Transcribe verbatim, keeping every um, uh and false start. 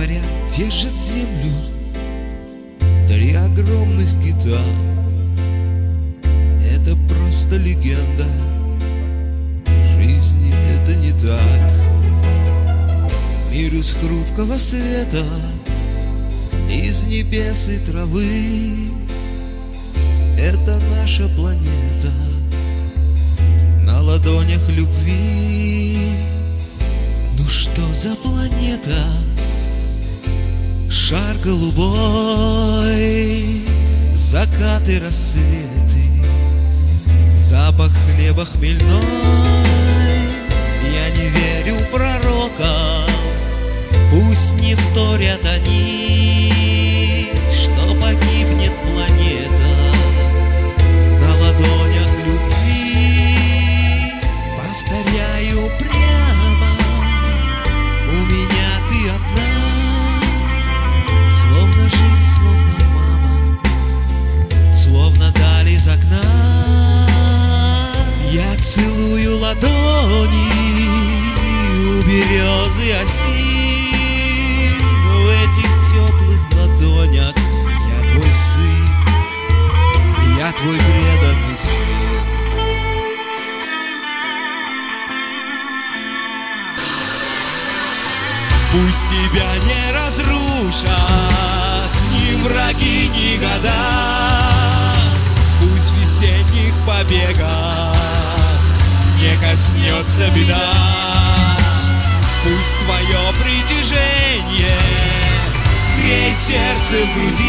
Говорят, держат землю три огромных кита. Это просто легенда, в жизни это не так. Мир из хрупкого света, из небес и травы. Это наша планета на ладонях любви. Ну что за планета? Шар голубой, закаты, рассветы, запах хлеба хмельной. Я не верю пророкам, пусть не вторят они, что погибнет планета на ладонях любви. Повторяю прямо, у меня ты одна. Словно жизнь, словно мама, словно даль из окна. Я целую ладони у березы осин. В этих теплых ладонях я твой сын, я твой преданный сын. Пусть тебя не разрушат ни враги, ни года. Пусть весенних побегов не коснется беда. Пусть твое притяжение греет сердце в груди.